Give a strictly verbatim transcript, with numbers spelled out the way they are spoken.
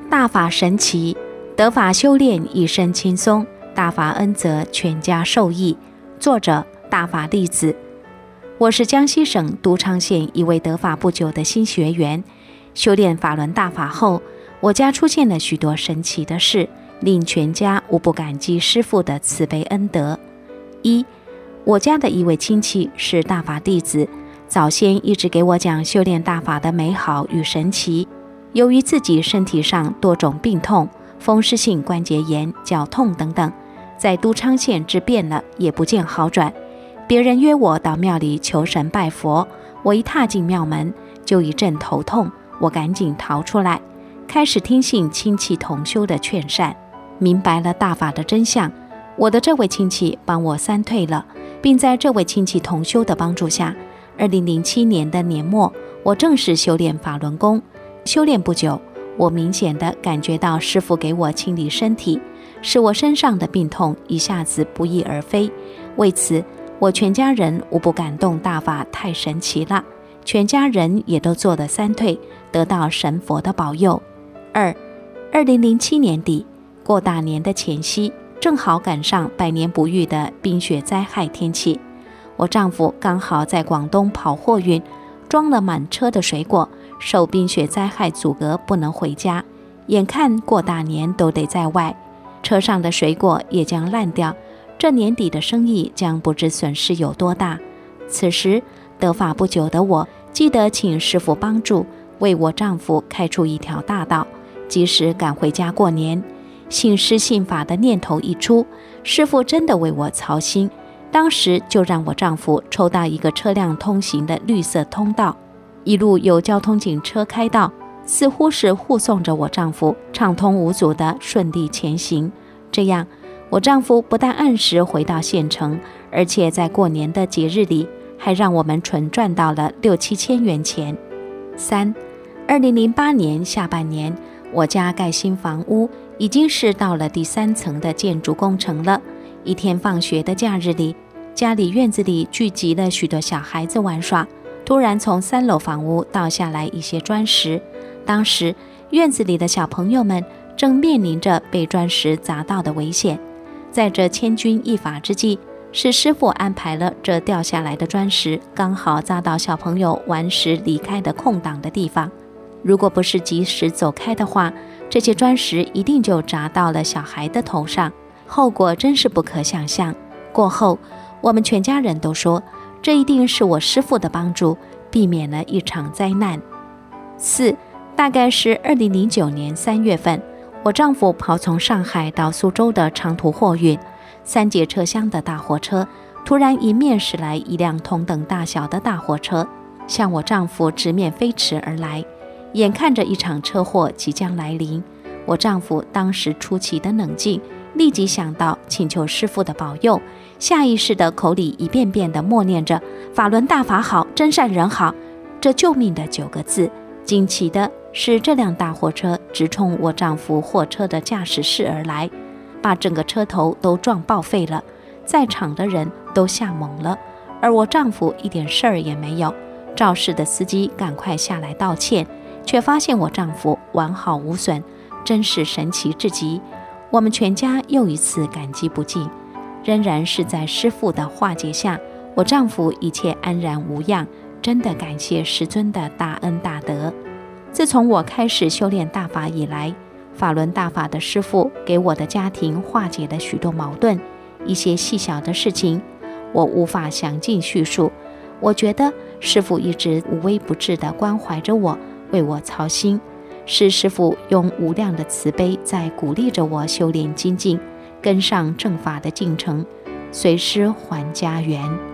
大法神奇，得法修炼一生轻松，大法恩泽全家受益。作者大法弟子。我是江西省都昌县一位得法不久的新学员。修炼法轮大法后，我家出现了许多神奇的事，令全家无不感激师父的慈悲恩德。一，我家的一位亲戚是大法弟子，早先一直给我讲修炼大法的美好与神奇。由于自己身体上多种病痛，风湿性关节炎、脚痛等等，在都昌县治遍了也不见好转。别人约我到庙里求神拜佛，我一踏进庙门就一阵头痛，我赶紧逃出来，开始听信亲戚同修的劝善，明白了大法的真相。我的这位亲戚帮我三退了，并在这位亲戚同修的帮助下，二零零七年的年末，我正式修炼法轮功。修炼不久，我明显地感觉到师父给我清理身体，使我身上的病痛一下子不翼而飞。为此，我全家人无不感动大法太神奇了，全家人也都做了三退，得到神佛的保佑。二，二零零七年底，过大年的前夕，正好赶上百年不遇的冰雪灾害天气。我丈夫刚好在广东跑货运，装了满车的水果，受冰雪灾害阻隔不能回家，眼看过大年都得在外，车上的水果也将烂掉，这年底的生意将不知损失有多大。此时得法不久的我，记得请师父帮助，为我丈夫开出一条大道，及时赶回家过年。信师信法的念头一出，师父真的为我操心，当时就让我丈夫抽到一个车辆通行的绿色通道，一路有交通警车开道，似乎是护送着我丈夫畅通无阻地顺利前行。这样，我丈夫不但按时回到县城，而且在过年的节日里，还让我们纯赚到了六七千元钱。三，二零零八年下半年，我家盖新房屋，已经是到了第三层的建筑工程了。一天放学的假日里，家里院子里聚集了许多小孩子玩耍，突然从三楼房屋倒下来一些砖石。当时院子里的小朋友们正面临着被砖石砸到的危险。在这千钧一发之际，是师父安排了这掉下来的砖石刚好砸到小朋友玩石离开的空档的地方。如果不是及时走开的话，这些砖石一定就砸到了小孩的头上，后果真是不可想象。过后，我们全家人都说，这一定是我师父的帮助，避免了一场灾难。四，大概是二零零九年三月份，我丈夫跑从上海到苏州的长途货运，三节车厢的大货车，突然迎面驶来一辆同等大小的大货车，向我丈夫直面飞驰而来。眼看着一场车祸即将来临，我丈夫当时出奇的冷静，立即想到请求师父的保佑，下意识的口里一遍遍地默念着法轮大法好，真善人好，这救命的九个字。惊奇的是，这辆大货车直冲我丈夫货车的驾驶室而来，把整个车头都撞报废了，在场的人都吓懵了，而我丈夫一点事儿也没有。肇事的司机赶快下来道歉，却发现我丈夫完好无损，真是神奇至极。我们全家又一次感激不尽。仍然是在师父的化解下，我丈夫一切安然无恙，真的感谢师尊的大恩大德。自从我开始修炼大法以来，法轮大法的师父给我的家庭化解了许多矛盾，一些细小的事情我无法详尽叙述。我觉得师父一直无微不至地关怀着我，为我操心，是师父用无量的慈悲在鼓励着我修炼精进，跟上正法的进程，随师还家园。